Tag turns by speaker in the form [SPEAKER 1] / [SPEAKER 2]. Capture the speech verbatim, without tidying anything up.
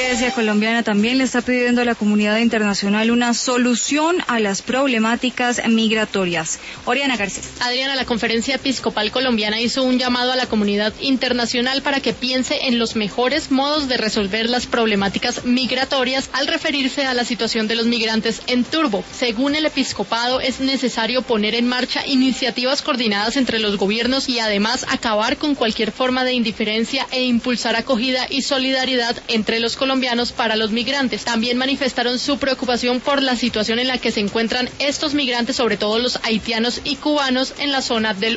[SPEAKER 1] Iglesia colombiana también le está pidiendo a la comunidad internacional una solución a las problemáticas migratorias. Oriana Garcés.
[SPEAKER 2] Adriana, la Conferencia Episcopal Colombiana hizo un llamado a la comunidad internacional para que piense en los mejores modos de resolver las problemáticas migratorias al referirse a la situación de los migrantes en Turbo. Según el episcopado, es necesario poner en marcha iniciativas coordinadas entre los gobiernos y además acabar con cualquier forma de indiferencia e impulsar acogida y solidaridad entre los colombianos para los migrantes. También manifestaron su preocupación por la situación en la que se encuentran estos migrantes, sobre todo los haitianos y cubanos, en la zona del